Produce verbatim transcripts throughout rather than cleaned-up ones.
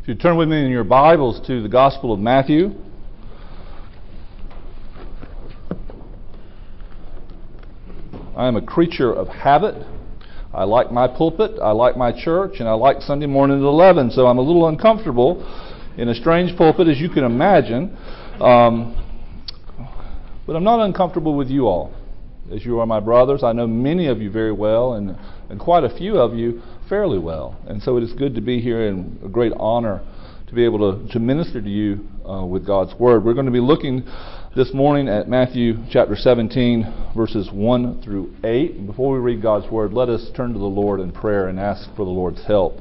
If you turn with me in your Bibles to the Gospel of Matthew. I am a creature of habit. I like my pulpit, I like my church, and I like Sunday morning at eleven, so I'm a little uncomfortable in a strange pulpit, as you can imagine. Um, but I'm not uncomfortable with you all, as you are my brothers. I know many of you very well, and, and quite a few of you fairly well. And so it is good to be here, and a great honor to be able to, to minister to you uh, with God's Word. We're going to be looking this morning at Matthew chapter seventeen, verses one through eight. And before we read God's Word, let us turn to the Lord in prayer and ask for the Lord's help.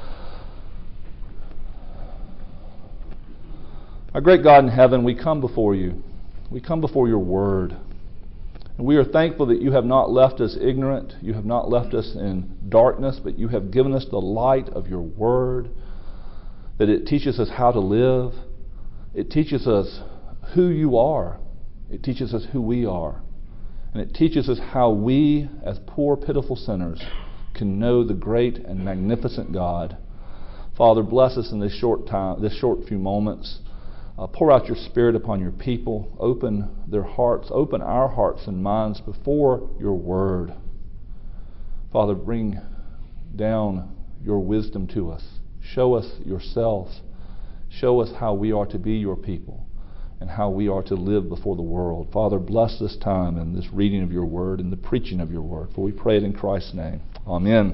Our great God in heaven, we come before you. We come before your Word. And we are thankful that you have not left us ignorant. You have not left us in darkness, but you have given us the light of your Word, that it teaches us how to live. It teaches us who you are. It teaches us who we are. And it teaches us how we, as poor, pitiful sinners, can know the great and magnificent God. Father, bless us in this short time, this short few moments. Uh, pour out your Spirit upon your people. Open their hearts, open our hearts and minds before your Word. Father, bring down your wisdom to us. Show us yourself. Show us how we are to be your people and how we are to live before the world. Father, bless this time and this reading of your Word and the preaching of your Word. For we pray it in Christ's name. Amen.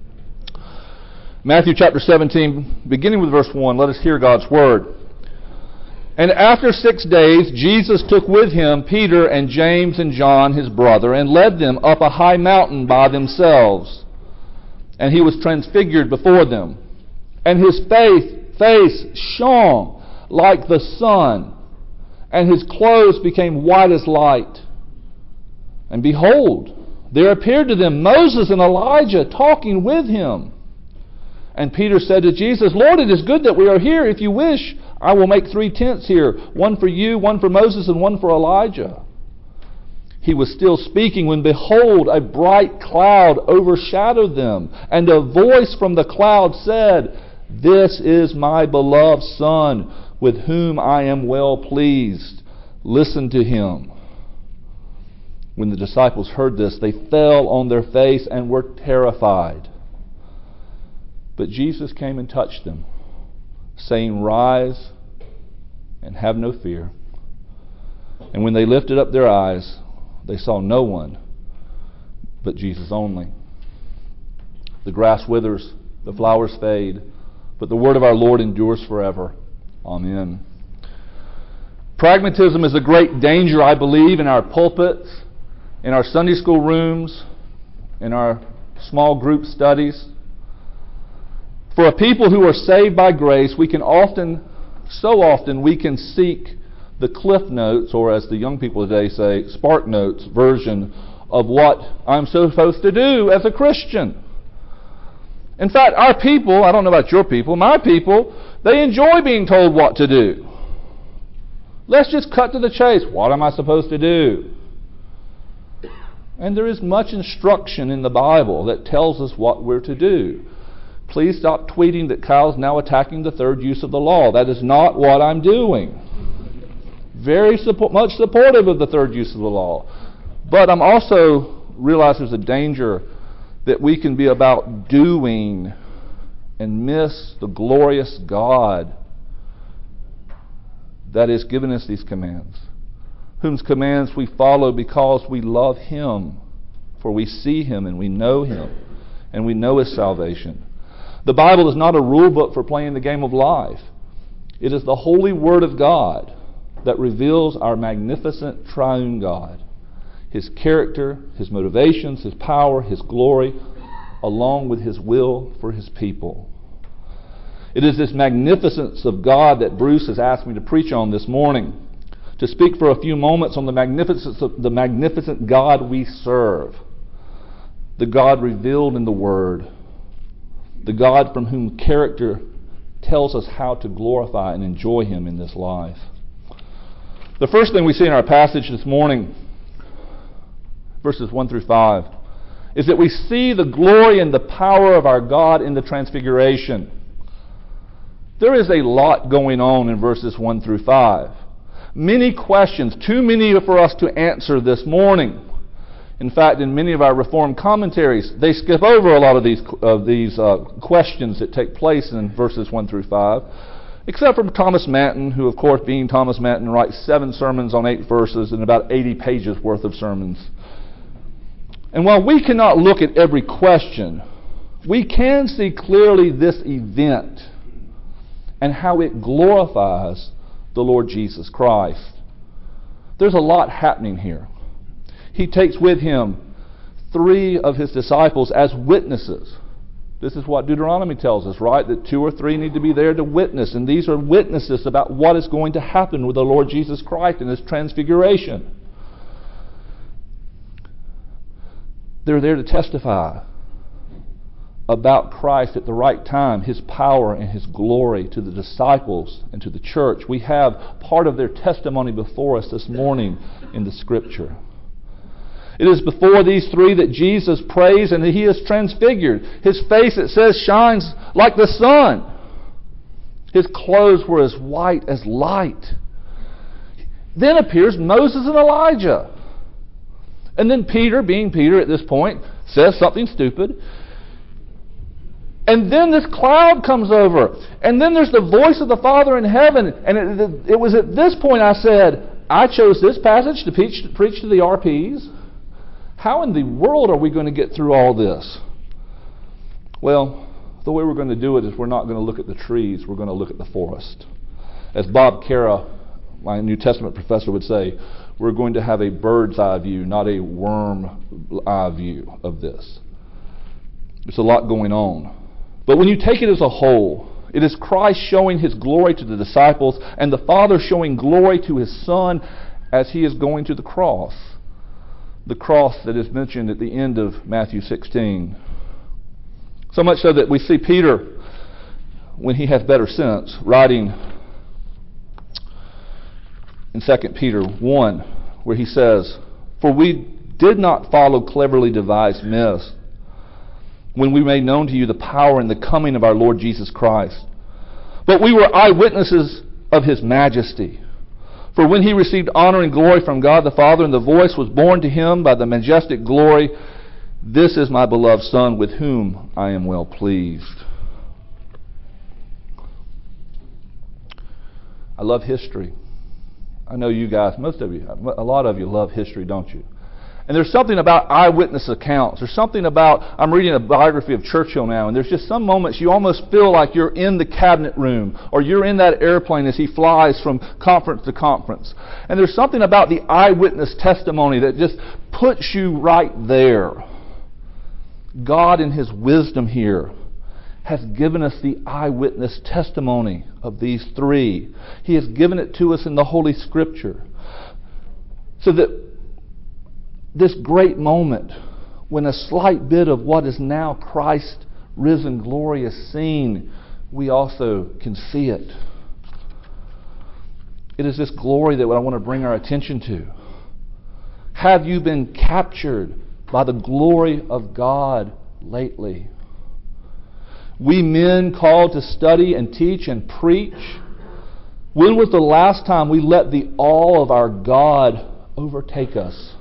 Matthew chapter seventeen, beginning with verse one, let us hear God's Word. And after six days, Jesus took with him Peter and James and John, his brother, and led them up a high mountain by themselves. And he was transfigured before them. And his face, face shone like the sun, and his clothes became white as light. And behold, there appeared to them Moses and Elijah talking with him. And Peter said to Jesus, Lord, it is good that we are here. If you wish, I will make three tents here, one for you, one for Moses, and one for Elijah. He was still speaking when, behold, a bright cloud overshadowed them, and a voice from the cloud said, This is my beloved Son, with whom I am well pleased. Listen to him. When the disciples heard this, they fell on their face and were terrified. But Jesus came and touched them, saying, Rise and have no fear. And when they lifted up their eyes, they saw no one but Jesus only. The grass withers, the flowers fade, but the word of our Lord endures forever. Amen. Pragmatism is a great danger, I believe, in our pulpits, in our Sunday school rooms, in our small group studies. For a people who are saved by grace, we can often, so often, we can seek the Cliff Notes, or as the young people today say, Spark Notes version of what I'm supposed to do as a Christian. In fact, our people, I don't know about your people, my people, they enjoy being told what to do. Let's just cut to the chase. What am I supposed to do? And there is much instruction in the Bible that tells us what we're to do. Please stop tweeting that Kyle's now attacking the third use of the law. That is not what I'm doing. Very support, much supportive of the third use of the law. But I'm also realize there's a danger that we can be about doing and miss the glorious God that has given us these commands, whose commands we follow because we love Him, for we see Him and we know Him and we know His salvation. The Bible is not a rule book for playing the game of life. It is the holy Word of God that reveals our magnificent triune God, His character, His motivations, His power, His glory, along with His will for His people. It is this magnificence of God that Bruce has asked me to preach on this morning, to speak for a few moments on the magnificence of the magnificent God we serve, the God revealed in the Word, the God from whom character tells us how to glorify and enjoy Him in this life. The first thing we see in our passage this morning, verses one through five, is that we see the glory and the power of our God in the Transfiguration. There is a lot going on in verses one through five. Many questions, too many for us to answer this morning. In fact, in many of our Reformed commentaries, they skip over a lot of these of these uh, questions that take place in verses one through five, except for Thomas Manton, who, of course, being Thomas Manton, writes seven sermons on eight verses and about eighty pages worth of sermons. And while we cannot look at every question, we can see clearly this event and how it glorifies the Lord Jesus Christ. There's a lot happening here. He takes with him three of his disciples as witnesses. This is what Deuteronomy tells us, right? That two or three need to be there to witness. And these are witnesses about what is going to happen with the Lord Jesus Christ in His transfiguration. They're there to testify about Christ at the right time, His power and His glory to the disciples and to the church. We have part of their testimony before us this morning in the Scripture. It is before these three that Jesus prays and that He is transfigured. His face, it says, shines like the sun. His clothes were as white as light. Then appears Moses and Elijah. And then Peter, being Peter at this point, says something stupid. And then this cloud comes over. And then there's the voice of the Father in heaven. And it, it was at this point I said, I chose this passage to preach, to preach to the R Ps. How in the world are we going to get through all this? Well, the way we're going to do it is we're not going to look at the trees. We're going to look at the forest. As Bob Cara, my New Testament professor, would say, we're going to have a bird's eye view, not a worm eye view of this. There's a lot going on. But when you take it as a whole, it is Christ showing His glory to the disciples and the Father showing glory to His Son as He is going to the cross. The cross that is mentioned at the end of Matthew sixteen. So much so that we see Peter, when he has better sense, writing in Second Peter one, where he says, "For we did not follow cleverly devised myths when we made known to you the power and the coming of our Lord Jesus Christ. But we were eyewitnesses of His majesty. For when He received honor and glory from God the Father, and the voice was borne to Him by the majestic glory, this is my beloved Son, with whom I am well pleased." I love history. I know you guys, most of you, a lot of you love history, don't you? And there's something about eyewitness accounts. There's something about, I'm reading a biography of Churchill now, and there's just some moments you almost feel like you're in the cabinet room, or you're in that airplane as he flies from conference to conference. And there's something about the eyewitness testimony that just puts you right there. God in His wisdom here has given us the eyewitness testimony of these three. He has given it to us in the Holy Scripture. So that this great moment, when a slight bit of what is now Christ's risen glory is seen, we also can see it. It is this glory that I want to bring our attention to. Have you been captured by the glory of God lately? We men called to study and teach and preach, when was the last time we let the awe of our God overtake us?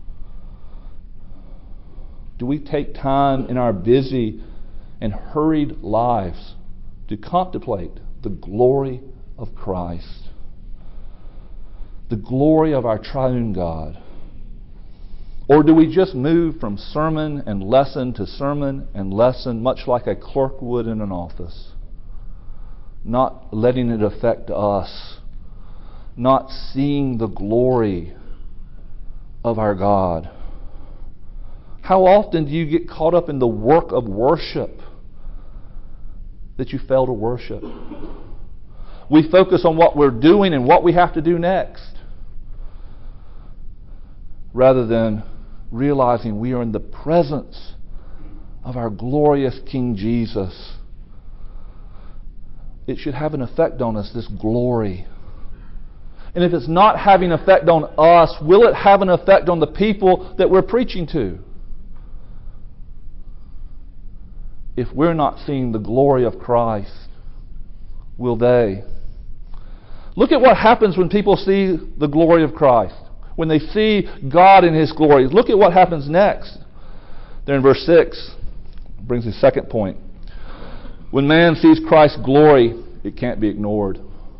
Do we take time in our busy and hurried lives to contemplate the glory of Christ? The glory of our triune God? Or do we just move from sermon and lesson to sermon and lesson, much like a clerk would in an office, not letting it affect us, not seeing the glory of our God? How often do you get caught up in the work of worship that you fail to worship? We focus on what we're doing and what we have to do next, rather than realizing we are in the presence of our glorious King Jesus. It should have an effect on us, this glory. And if it's not having an effect on us, will it have an effect on the people that we're preaching to? If we're not seeing the glory of Christ, will they. Look at what happens when people see the glory of Christ. When they see God in His glory. Look at what happens next. There in verse six, brings the second point. When man sees Christ's glory, it can't be ignored.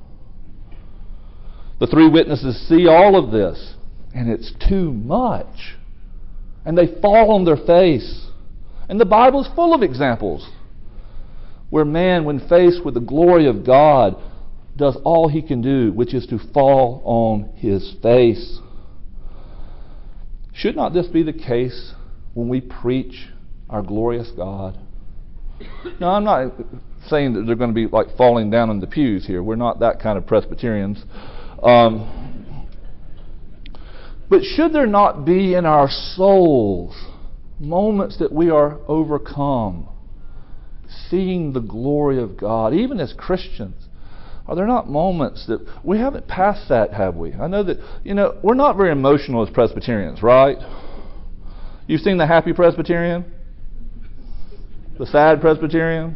The three witnesses see all of this, and it's too much. And they fall on their face. And the Bible is full of examples where man, when faced with the glory of God, does all he can do, which is to fall on his face. Should not this be the case when we preach our glorious God? Now, I'm not saying that they're going to be like falling down in the pews here. We're not that kind of Presbyterians. Um, but should there not be in our souls moments that we are overcome, seeing the glory of God, even as Christians? Are there not moments that we haven't passed that, have we? I know that, you know, we're not very emotional as Presbyterians, right? You've seen the happy Presbyterian? The sad Presbyterian?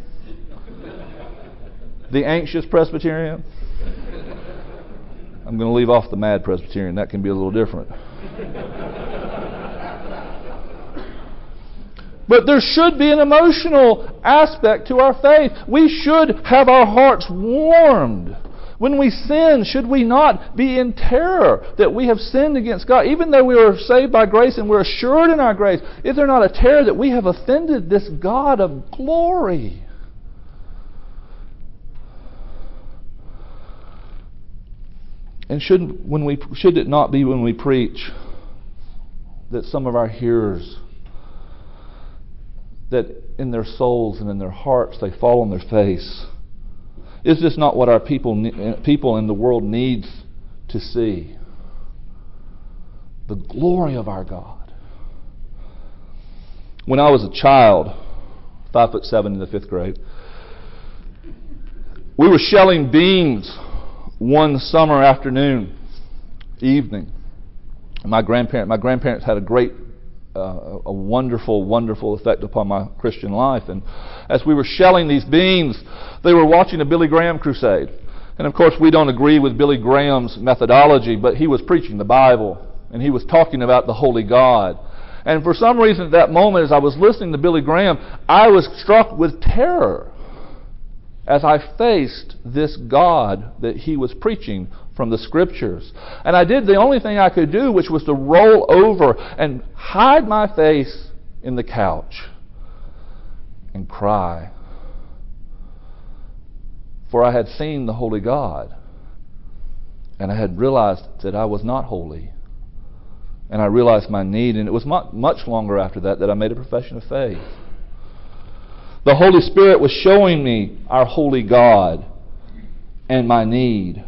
The anxious Presbyterian? I'm going to leave off the mad Presbyterian. That can be a little different. But there should be an emotional aspect to our faith. We should have our hearts warmed. When we sin, should we not be in terror that we have sinned against God? Even though we are saved by grace and we're assured in our grace, is there not a terror that we have offended this God of glory? And should when we should it not be when we preach that some of our hearers, that in their souls and in their hearts they fall on their face? Is this not what our people people in the world needs to see? The glory of our God. When I was a child, five foot seven in the fifth grade, we were shelling beans one summer afternoon, evening. My grandparent, my grandparents had a great Uh, a wonderful, wonderful effect upon my Christian life. And as we were shelling these beans, they were watching a Billy Graham crusade. And of course, we don't agree with Billy Graham's methodology, but he was preaching the Bible, and he was talking about the Holy God. And for some reason at that moment, as I was listening to Billy Graham, I was struck with terror as I faced this God that he was preaching from the Scriptures. And I did the only thing I could do, which was to roll over and hide my face in the couch and cry. For I had seen the Holy God, and I had realized that I was not holy. And I realized my need, and it was much longer after that that I made a profession of faith. The Holy Spirit was showing me our holy God and my need.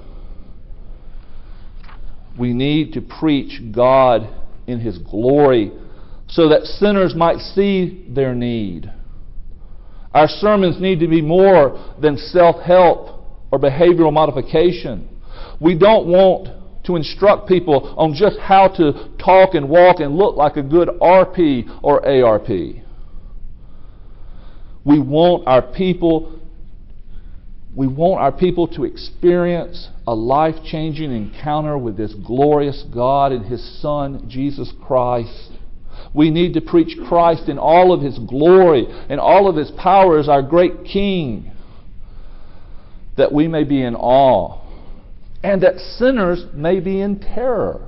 We need to preach God in His glory so that sinners might see their need. Our sermons need to be more than self-help or behavioral modification. We don't want to instruct people on just how to talk and walk and look like a good R P or A R P. We want our people we want our people to experience a life-changing encounter with this glorious God and His Son, Jesus Christ. We need to preach Christ in all of His glory and all of His power as our great King, that we may be in awe and that sinners may be in terror.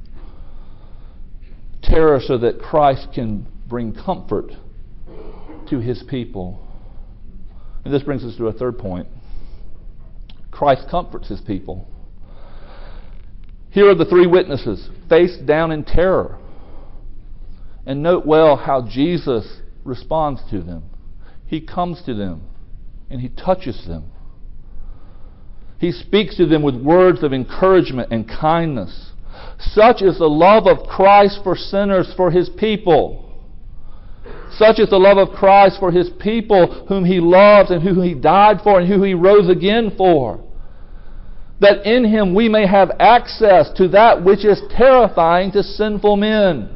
Terror so that Christ can bring comfort to His people. And this brings us to a third point. Christ comforts His people. Here are the three witnesses, face down in terror. And note well how Jesus responds to them. He comes to them and He touches them. He speaks to them with words of encouragement and kindness. Such is the love of Christ for sinners, for His people. Such is the love of Christ for His people, whom He loves and whom He died for and who He rose again for. That in Him we may have access to that which is terrifying to sinful men.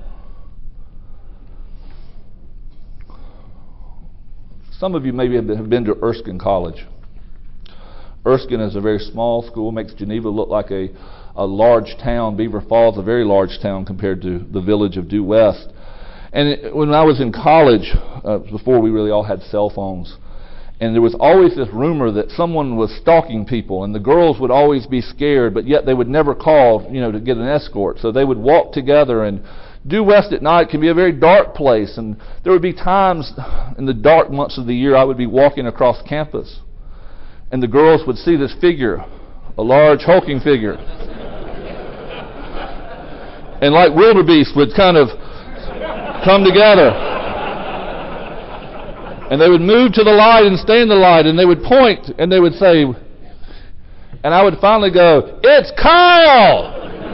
Some of you maybe have been to Erskine College. Erskine is a very small school, makes Geneva look like a, a large town. Beaver Falls, a very large town compared to the village of Due West. And it, when I was in college, uh, before we really all had cell phones, and there was always this rumor that someone was stalking people, and the girls would always be scared, but yet they would never call, you know, to get an escort. So they would walk together, and Due West at night can be a very dark place, and there would be times in the dark months of the year I would be walking across campus, and the girls would see this figure, a large hulking figure, and like wildebeest would kind of come together. And they would move to the light and stay in the light, and they would point, and they would say, and I would finally go, "It's Kyle!"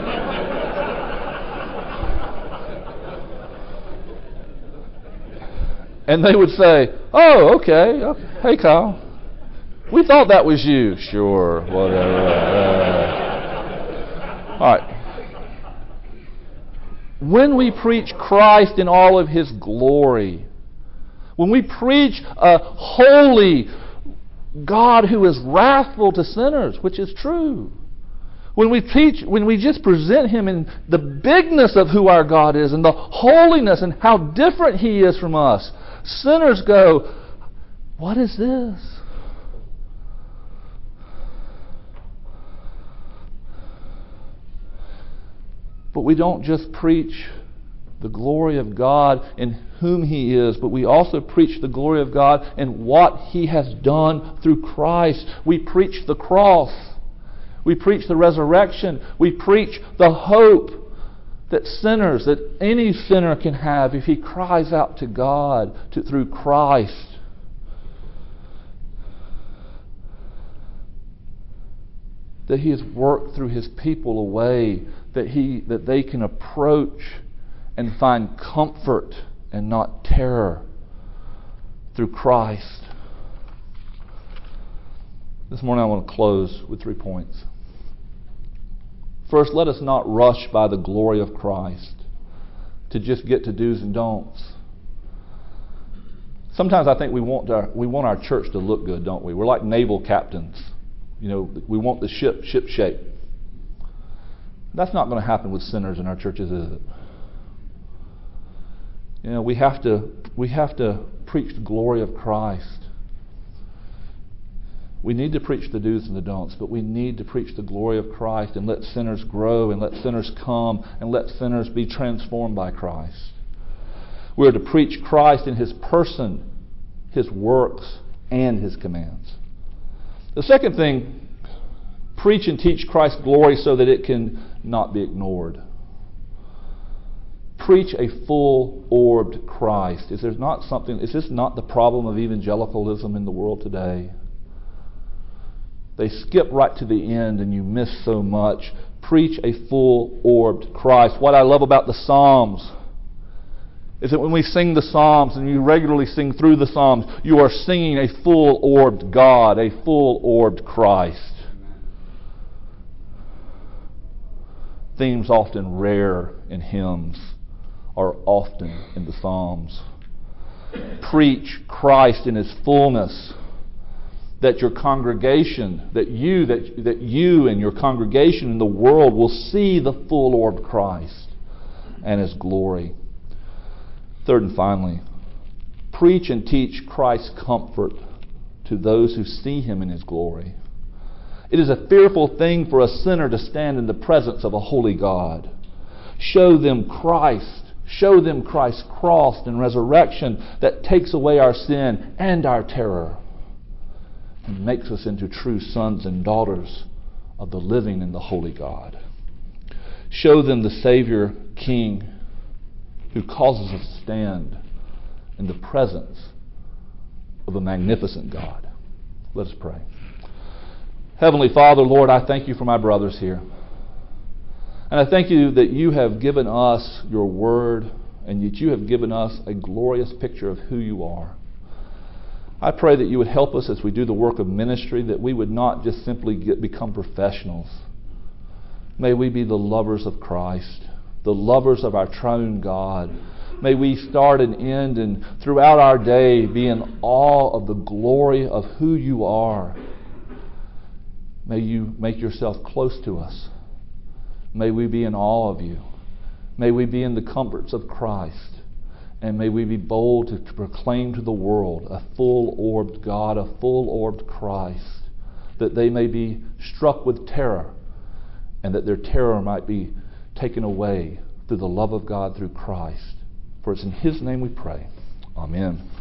And they would say, "Oh, okay, okay. Hey, Kyle. We thought that was you." "Sure, whatever." Uh, all right. When we preach Christ in all of His glory, when we preach a holy God who is wrathful to sinners, which is true, when we teach, when we just present Him in the bigness of who our God is and the holiness and how different He is from us, sinners go, "What is this?" But we don't just preach the glory of God in whom He is, but we also preach the glory of God in what He has done through Christ. We preach the cross. We preach the resurrection. We preach the hope that sinners, that any sinner can have if he cries out to God to, through Christ. That He has worked through His people a way that he that they can approach and find comfort and not terror through Christ. This morning I want to close with three points. First, let us not rush by the glory of Christ to just get to do's and don'ts. Sometimes I think we want our, we want our church to look good, don't we? We're like naval captains. You know, we want the ship ship shape. That's not going to happen with sinners in our churches, is it? You know, we have to we have to preach the glory of Christ. We need to preach the do's and the don'ts, but we need to preach the glory of Christ and let sinners grow and let sinners come and let sinners be transformed by Christ. We are to preach Christ in His person, His works, and His commands. The second thing, preach and teach Christ's glory so that it can not be ignored. Preach a full-orbed Christ. Is there not something? Is this not the problem of evangelicalism in the world today? They skip right to the end, and you miss so much. Preach a full-orbed Christ. What I love about the Psalms is that when we sing the Psalms, and you regularly sing through the Psalms, you are singing a full-orbed God, a full-orbed Christ. Themes often rare in hymns are often in the Psalms. Preach Christ in His fullness, that your congregation, that you, that, that you and your congregation in the world will see the full-orbed Christ and His glory. Third and finally, preach and teach Christ's comfort to those who see Him in His glory. It is a fearful thing for a sinner to stand in the presence of a holy God. Show them Christ. Show them Christ's cross and resurrection that takes away our sin and our terror and makes us into true sons and daughters of the living and the holy God. Show them the Savior King who causes us to stand in the presence of a magnificent God. Let us pray. Heavenly Father, Lord, I thank You for my brothers here. And I thank You that You have given us Your Word and that You have given us a glorious picture of who You are. I pray that You would help us as we do the work of ministry, that we would not just simply get, become professionals. May we be the lovers of Christ, the lovers of our triune God. May we start and end and throughout our day be in awe of the glory of who You are. May you make yourself close to us. May we be in awe of you. May we be in the comforts of Christ. And may we be bold to, to proclaim to the world a full-orbed God, a full-orbed Christ, that they may be struck with terror, and that their terror might be taken away through the love of God through Christ. For it's in His name we pray. Amen.